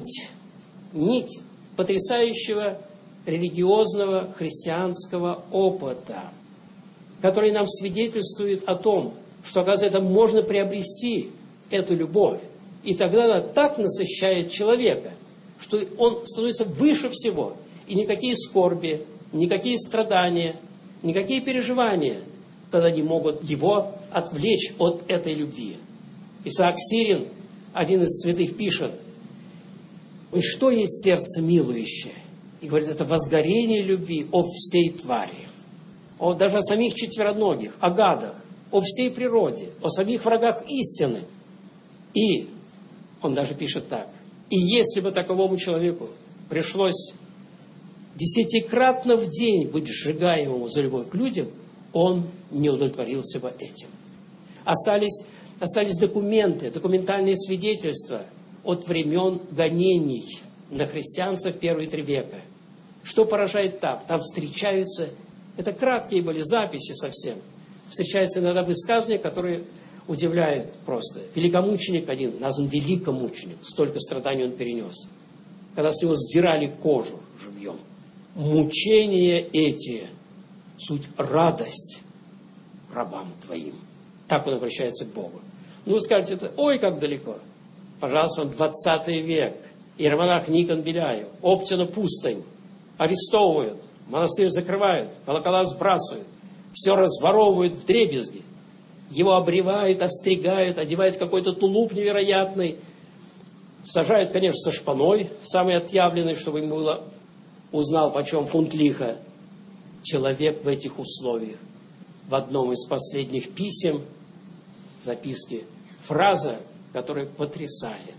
нить потрясающего религиозного христианского опыта, который нам свидетельствует о том, что, оказывается, можно приобрести эту любовь. И тогда она так насыщает человека, что он становится выше всего. И никакие скорби, никакие страдания, никакие переживания тогда не могут его отвлечь от этой любви. Исаак Сирин, один из святых, пишет: «Что есть сердце милующее?» И говорит, это возгорение любви о всей твари, даже о самих четвероногих, о гадах, о всей природе, о самих врагах истины. И он даже пишет так: «И если бы таковому человеку пришлось 10-кратно в день быть сжигаемому за любовь к людям, он не удовлетворился бы этим». Остались документы, документальные свидетельства от времен гонений на христианство в первые 3 века. Что поражает там? Там встречаются, это краткие были записи совсем, встречаются иногда высказывания, которые удивляют просто. Великомученик один, назван великомученик, столько страданий он перенес, когда с него сдирали кожу живьем. Мучения эти — суть радость рабам твоим. Так он обращается к Богу. Ну, вы скажете, это ой, как далеко. Пожалуйста, он 20 век. Иеромонах Никон Беляев, Оптина пустынь. Арестовывают, монастырь закрывают, колокола сбрасывают, все разворовывают вдребезги. Его обревают, остригают, одевают в какой-то тулуп невероятный. Сажают, конечно, со шпаной, самый отъявленный, чтобы ему было, узнал, почем фунт лиха. Человек в этих условиях. В одном из последних писем, записки, фраза, которая потрясает,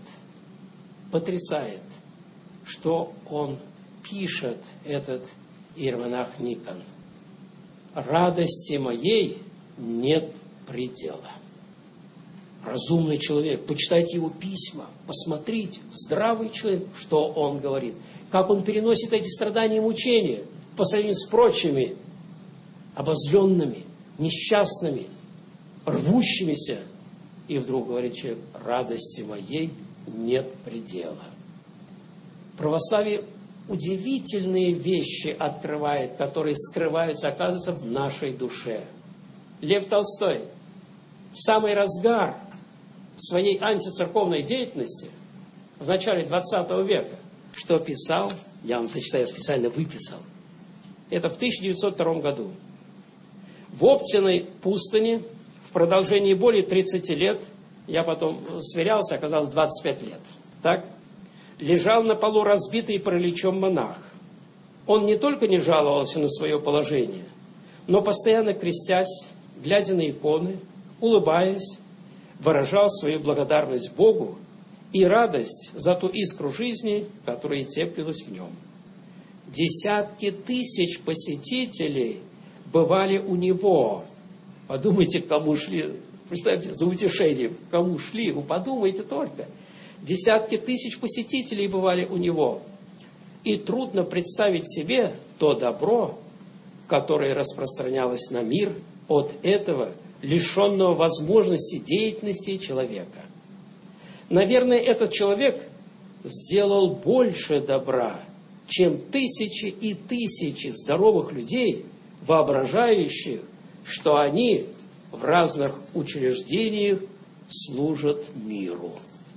что он пишет, этот иеромонах Никон: «Радости моей нет предела». Разумный человек, почитайте его письма, посмотрите, здравый человек, что он говорит, как он переносит эти страдания и мучения по сравнению с прочими обозленными, несчастными, рвущимися. И вдруг говорит человек: радости моей нет предела. Православие удивительные вещи открывает, которые скрываются, оказывается, в нашей душе. Лев Толстой в самый разгар своей антицерковной деятельности в начале 20 века, что писал, я вам зачитаю, я специально выписал, это в 1902 году. В Оптиной пустыне в продолжении более 30 лет, я потом сверялся, оказалось 25 лет, так, лежал на полу разбитый параличом монах. Он не только не жаловался на свое положение, но постоянно крестясь, глядя на иконы, улыбаясь, выражал свою благодарность Богу и радость за ту искру жизни, которая теплилась в нем. Десятки тысяч посетителей бывали у него. Подумайте, к кому шли, представьте, за утешением, к кому шли, вы подумайте только. Десятки тысяч посетителей бывали у него. И трудно представить себе то добро, которое распространялось на мир от этого лишенного возможности деятельности человека. Наверное, этот человек сделал больше добра, чем тысячи и тысячи здоровых людей, воображающих, что они в разных учреждениях служат миру.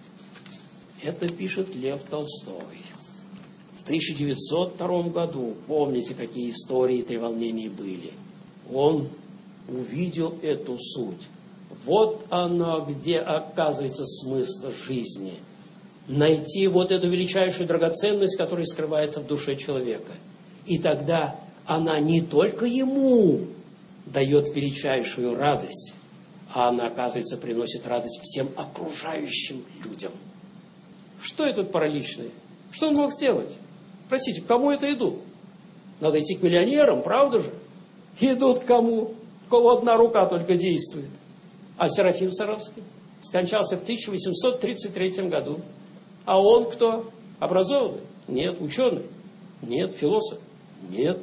Это пишет Лев Толстой. В 1902 году, помните, какие истории и треволнения были, он увидел эту суть. Вот оно, где оказывается смысл жизни. Найти вот эту величайшую драгоценность, которая скрывается в душе человека. И тогда она не только ему дает величайшую радость, а она, оказывается, приносит радость всем окружающим людям. Что этот параличный? Что он мог сделать? Простите, к кому это идут? Надо идти к миллионерам, правда же? Идут к кому? У кого одна рука только действует. А Серафим Саровский скончался в 1833 году. А он кто? Образованный? Нет. Ученый? Нет. Философ? Нет.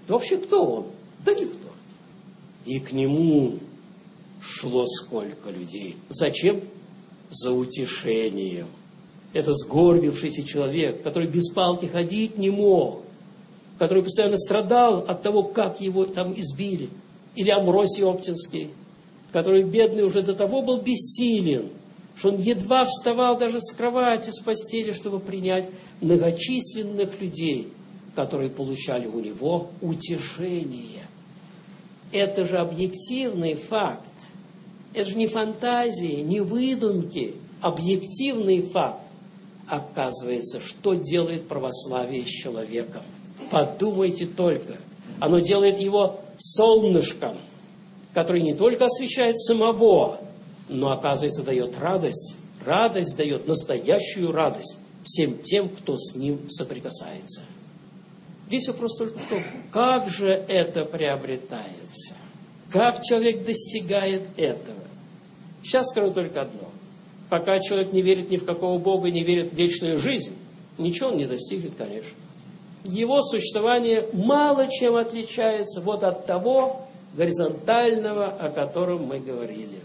Вообще кто он? Да никто. И к нему шло сколько людей. Зачем? За утешением. Это сгорбившийся человек, который без палки ходить не мог, который постоянно страдал от того, как его там избили. Или Амвросий Оптинский, который, бедный, уже до того был бессилен, что он едва вставал даже с кровати, с постели, чтобы принять многочисленных людей, которые получали у него утешение. Это же объективный факт. Это же не фантазии, не выдумки. Объективный факт. Оказывается, что делает православие с человеком. Подумайте только. Оно делает его солнышком, который не только освещает самого, но, оказывается, дает радость. Радость дает, настоящую радость всем тем, кто с ним соприкасается. Весь вопрос только в том, как же это приобретается. Как человек достигает этого. Сейчас скажу только одно. Пока человек не верит ни в какого Бога, не верит в вечную жизнь, ничего он не достигнет, конечно. Его существование мало чем отличается вот от того горизонтального, о котором мы говорили.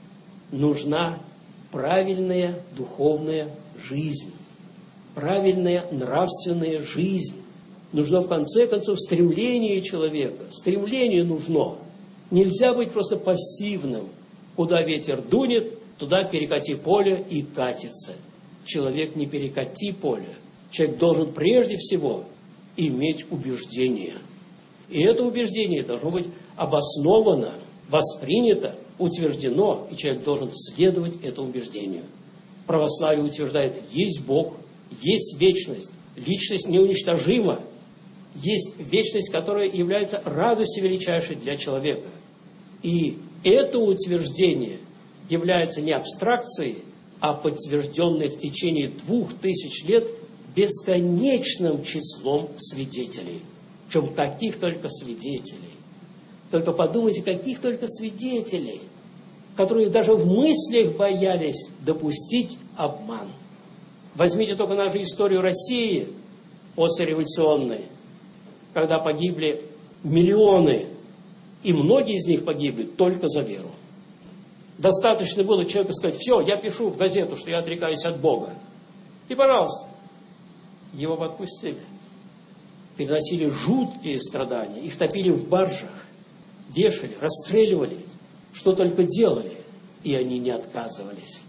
Нужна правильная духовная жизнь, правильная нравственная жизнь. Нужно, в конце концов, стремление человека. Стремление нужно. Нельзя быть просто пассивным. Куда ветер дунет, туда перекати поле и катится. Человек не перекати поле. Человек должен прежде всего иметь убеждение. И это убеждение должно быть обосновано, воспринято, утверждено, и человек должен следовать этому убеждению. Православие утверждает, есть Бог, есть вечность, личность неуничтожима, есть вечность, которая является радостью величайшей для человека. И это утверждение является не абстракцией, а подтвержденной в течение 2000 лет бесконечным числом свидетелей. Причем каких только свидетелей. Только подумайте, каких только свидетелей, которые даже в мыслях боялись допустить обман. Возьмите только нашу историю России послереволюционной, когда погибли миллионы, и многие из них погибли только за веру. Достаточно было человеку сказать, все, я пишу в газету, что я отрекаюсь от Бога. И, пожалуйста, его подпустили. Переносили жуткие страдания, их топили в баржах, вешали, расстреливали, что только делали, и они не отказывались.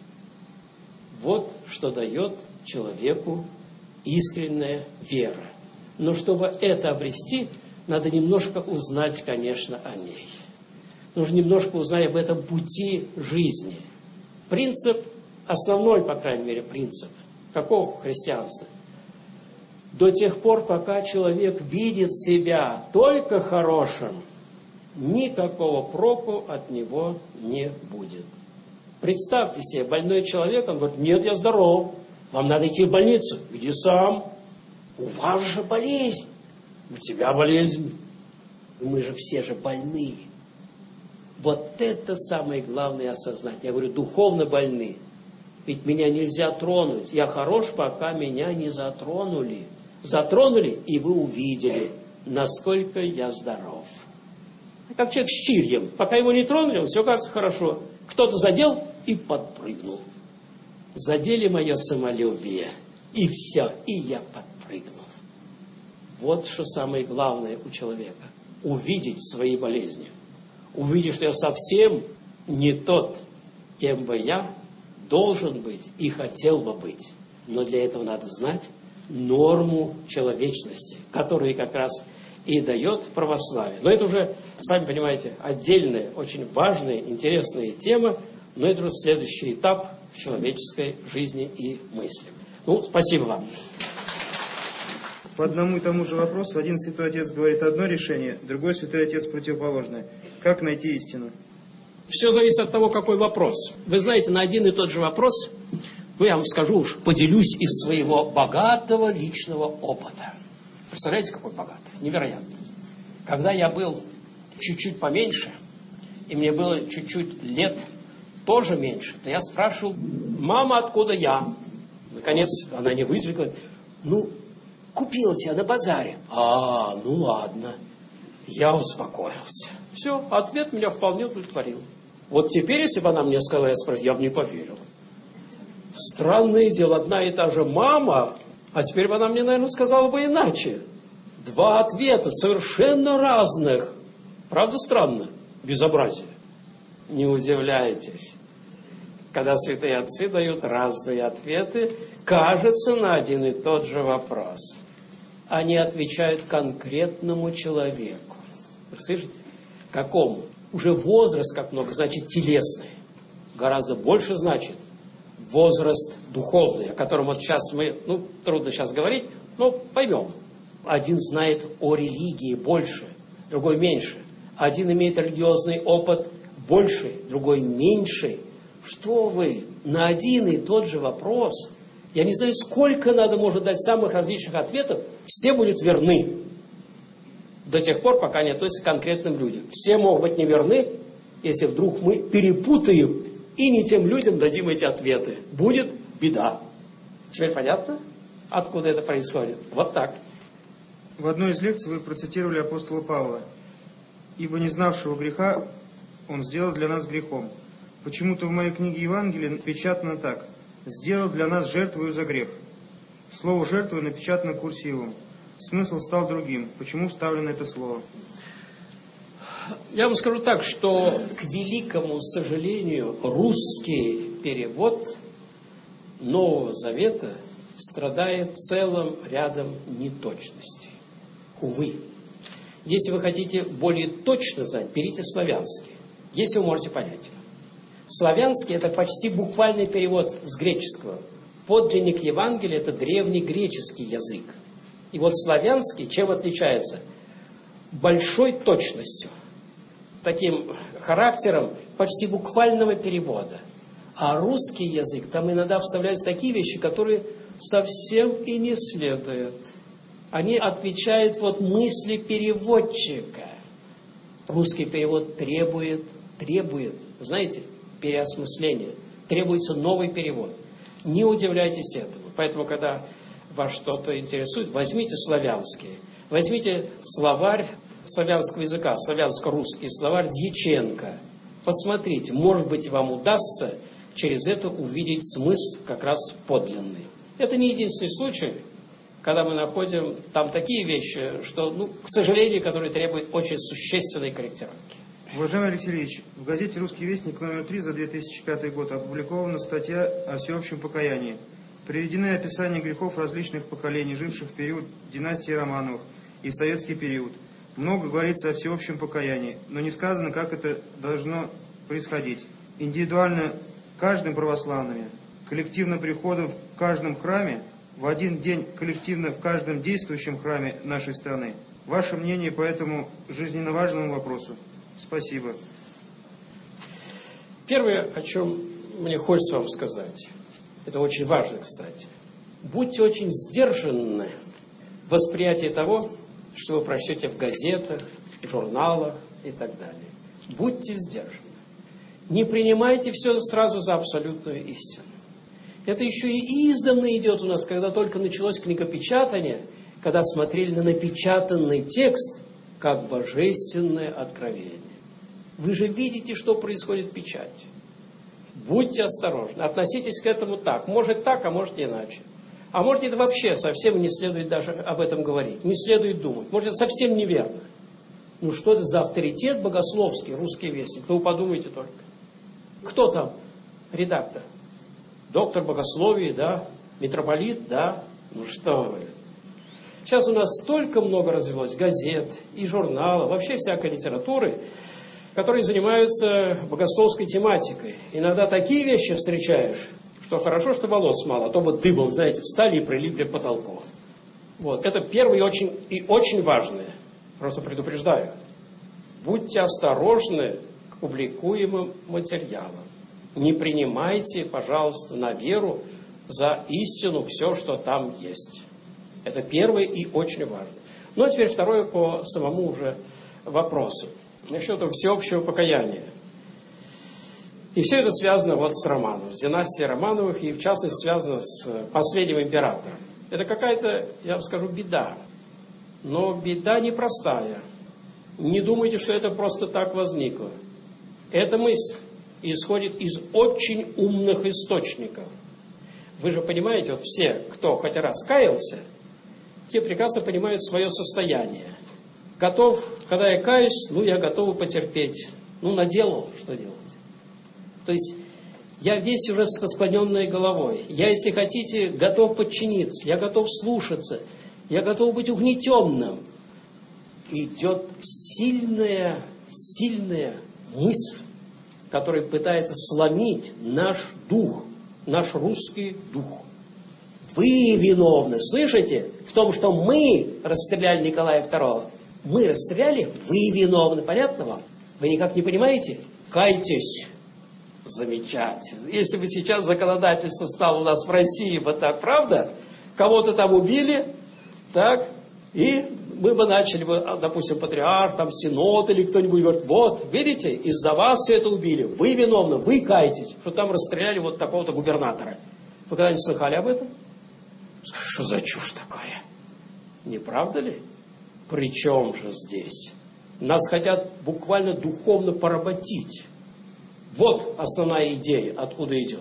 Вот что дает человеку искренняя вера. Но чтобы это обрести, надо немножко узнать, конечно, о ней. Нужно немножко узнать об этом пути жизни. Принцип, основной, по крайней мере, принцип, каков христианство? До тех пор, пока человек видит себя только хорошим, никакого проку от него не будет. Представьте себе, больной человек, он говорит, нет, я здоров, вам надо идти в больницу. Иди сам. У вас же болезнь. У тебя болезнь. Мы же все же больны. Вот это самое главное осознать. Я говорю, духовно больны. Ведь меня нельзя тронуть. Я хорош, пока меня не затронули. Затронули, и вы увидели, насколько я здоров. Как человек с чирьем. Пока его не тронули, все кажется хорошо. Кто-то задел и подпрыгнул. Задели мое самолюбие. И все, и я подпрыгнул. Вот что самое главное у человека. Увидеть свои болезни. Увидеть, что я совсем не тот, кем бы я должен быть и хотел бы быть. Но для этого надо знать норму человечности, которую как раз и дает православие. Но это уже, сами понимаете, отдельная, очень важная, интересная тема, но это уже следующий этап в человеческой жизни и мысли. Ну, спасибо вам. По одному и тому же вопросу один святой отец говорит одно решение, другой святой отец противоположное. Как найти истину? Все зависит от того, какой вопрос. Вы знаете, на один и тот же вопрос, я вам скажу уж, поделюсь из своего богатого личного опыта. Представляете, какой богатый? Невероятно. Когда я был чуть-чуть поменьше, и мне было чуть-чуть лет тоже меньше, то я спрашивал, мама, откуда я? Наконец, она не вызвала, говорит, купила тебя на базаре. Ну ладно. Я успокоился. Все, ответ меня вполне удовлетворил. Вот теперь, если бы она мне сказала, я бы не поверил. Странное дело, одна и та же мама, а теперь бы она мне, наверное, сказала бы иначе. Два ответа совершенно разных. Правда странно? Безобразие. Не удивляйтесь. Когда святые отцы дают разные ответы, кажется, на один и тот же вопрос. Они отвечают конкретному человеку. Вы слышите? Какому? Уже возраст как много, значит, телесный. Гораздо больше значит возраст духовный, о котором вот сейчас мы, трудно сейчас говорить, но поймем. Один знает о религии больше, другой меньше. Один имеет религиозный опыт больше, другой меньше. Что вы? На один и тот же вопрос. Я не знаю, сколько может дать самых различных ответов, все будут верны. До тех пор, пока не относятся к конкретным людям. Все могут быть неверны, если вдруг мы перепутаем и не тем людям дадим эти ответы. Будет беда. Теперь понятно, откуда это происходит? Вот так. В одной из лекций вы процитировали апостола Павла. «Ибо не знавшего греха он сделал для нас грехом». Почему-то в моей книге Евангелия напечатано так. «Сделал для нас жертвою за грех». Слово «жертвою» напечатано курсивом. Смысл стал другим. Почему вставлено это слово? Я вам скажу так, что, к великому сожалению, русский перевод Нового Завета страдает целым рядом неточностей. Увы. Если вы хотите более точно знать, берите славянский, если вы можете понять его. Славянский – это почти буквальный перевод с греческого. Подлинник Евангелия – это древний греческий язык. И вот славянский чем отличается? Большой точностью, таким характером почти буквального перевода. А русский язык, там иногда вставляются такие вещи, которые совсем и не следуют. Они отвечают мысли переводчика. Русский перевод требует, знаете, переосмысления. Требуется новый перевод. Не удивляйтесь этому. Поэтому, когда вас что-то интересует, возьмите славянский. Возьмите словарь славянского языка, славянско-русский словарь Дьяченко. Посмотрите, может быть, вам удастся через это увидеть смысл как раз подлинный. Это не единственный случай, когда мы находим там такие вещи, что, к сожалению, которые требуют очень существенной корректировки. Уважаемый Алексей Ильич, в газете «Русский вестник» номер 3 за 2005 год опубликована статья о всеобщем покаянии. Приведены описания грехов различных поколений, живших в период династии Романовых и в советский период. Много говорится о всеобщем покаянии, но не сказано, как это должно происходить. Индивидуально каждым православными, коллективным приходом в каждом храме, в один день коллективно в каждом действующем храме нашей страны. Ваше мнение по этому жизненно важному вопросу? Спасибо. Первое, о чем мне хочется вам сказать, это очень важно, кстати. Будьте очень сдержанны в восприятии того, что вы прочтете в газетах, журналах и так далее. Будьте сдержанны. Не принимайте все сразу за абсолютную истину. Это еще и издавна идет у нас, когда только началось книгопечатание, когда смотрели на напечатанный текст, как божественное откровение. Вы же видите, что происходит в печати. Будьте осторожны, относитесь к этому так, а может иначе. А может это вообще совсем не следует даже об этом говорить, не следует думать, может это совсем неверно. Что это за авторитет богословский, русский вестник? Вы подумайте только. Кто там редактор? Доктор богословия, да? Митрополит, да? Что вы. Сейчас у нас столько много развелось газет и журналов, вообще всякой литературы, которые занимаются богословской тематикой. Иногда такие вещи встречаешь, что хорошо, что волос мало, а то бы дыбом, знаете, встали и прилипли к потолку. Это первое и очень важное. Просто предупреждаю. Будьте осторожны к публикуемым материалам. Не принимайте, пожалуйста, на веру за истину все, что там есть. Это первое и очень важно. А теперь второе по самому уже вопросу. Насчет всеобщего покаяния. И все это связано с Романовым, с династией Романовых, и в частности связано с последним императором. Это какая-то, я вам скажу, беда. Но беда непростая. Не думайте, что это просто так возникло. Эта мысль исходит из очень умных источников. Вы же понимаете, вот все, кто хоть раз каялся, те прекрасно понимают свое состояние. Готов, когда я каюсь, я готов потерпеть. Наделал, что делать? То есть, я весь уже с склоненной головой. Я, если хотите, готов подчиниться, я готов слушаться, я готов быть угнетенным. Идет сильная мысль, которая пытается сломить наш дух, наш русский дух. Вы виновны, слышите, в том, что мы расстреляли Николая II. Мы расстреляли, вы виновны. Понятно вам? Вы никак не понимаете? Кайтесь. Замечательно. Если бы сейчас законодательство стало у нас в России вот так, правда? Кого-то там убили, так, и мы бы начали, допустим, патриарх, там, синод или кто-нибудь говорит, вот, видите, из-за вас все это убили, вы виновны, вы кайтесь, что там расстреляли вот такого-то губернатора. Вы когда-нибудь слыхали об этом? Что за чушь такая? Не правда ли? При чем же здесь? Нас хотят буквально духовно поработить. Вот основная идея, откуда идет.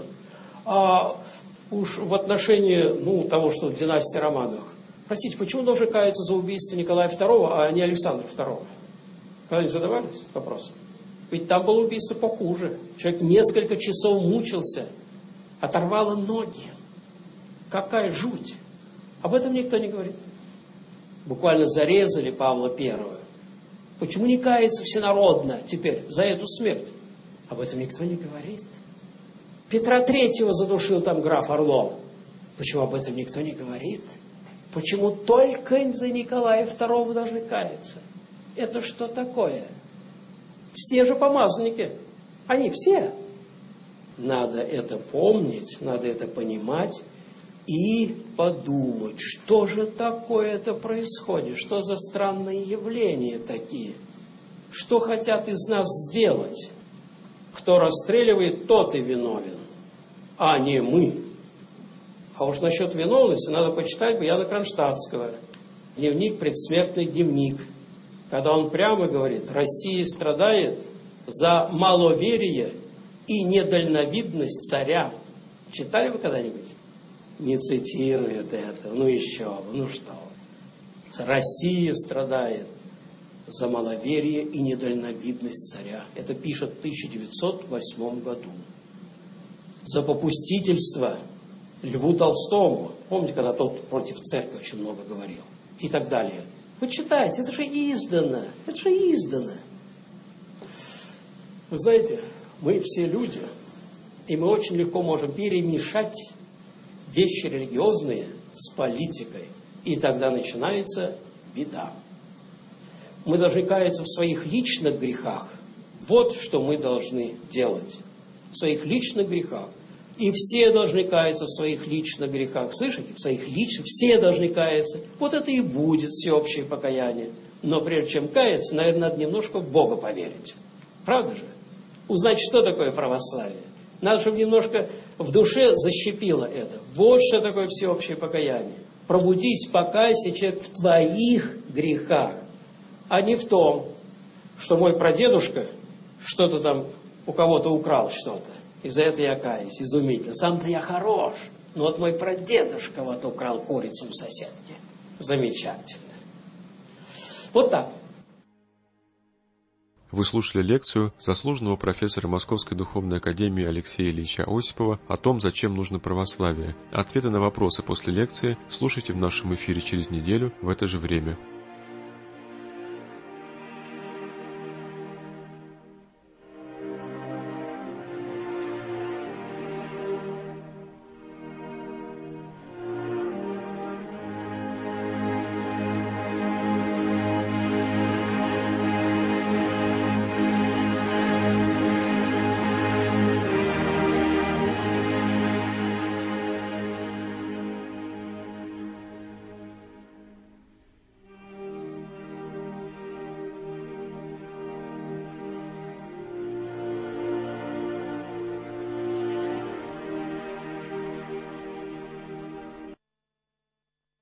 А уж в отношении, того, что в династии Романовых. Простите, почему должен каяться за убийство Николая II, а не Александра II? Когда-нибудь задавались вопросом? Ведь там было убийство похуже. Человек несколько часов мучился, оторвало ноги. Какая жуть! Об этом никто не говорит. Буквально зарезали Павла I. Почему не кается всенародно теперь за эту смерть? Об этом никто не говорит. Петра III задушил там граф Орлов. Почему об этом никто не говорит? Почему только за Николая II должны каяться? Это что такое? Все же помазанники. Они все. Надо это помнить, надо это понимать и подумать, что же такое-то происходит, что за странные явления такие, что хотят из нас сделать. Кто расстреливает, тот и виновен, а не мы. А уж насчет виновности надо почитать Яна Кронштадтского. Дневник, предсмертный дневник. Когда он прямо говорит, Россия страдает за маловерие и недальновидность царя. Читали вы когда-нибудь? Не цитирует это. Еще бы, что? Россия страдает за маловерие и недальновидность царя. Это пишет в 1908 году. За попустительство Льву Толстому. Помните, когда тот против церкви очень много говорил? И так далее. Вы читайте, это же издано. Это же издано. Вы знаете, мы все люди, и мы очень легко можем перемешать вещи религиозные с политикой. И тогда начинается беда. Мы должны каяться в своих личных грехах. Вот что мы должны делать. В своих личных грехах. И все должны каяться в своих личных грехах. Слышите? В своих личных. Все должны каяться. Вот это и будет всеобщее покаяние. Но прежде чем каяться, наверное, надо немножко в Бога поверить. Правда же? Узнать, что такое православие. Надо, чтобы немножко в душе защепило это. Вот что такое всеобщее покаяние. Пробудись, покайся, человек, в твоих грехах. А не в том, что мой прадедушка что-то там у кого-то украл что-то. И за это я каюсь. Изумительно. Сам-то я хорош. Но вот мой прадедушка вот украл курицу у соседки. Замечательно. Вот так. Вы слушали лекцию заслуженного профессора Московской духовной академии Алексея Ильича Осипова о том, зачем нужно православие. Ответы на вопросы после лекции слушайте в нашем эфире через неделю в это же время.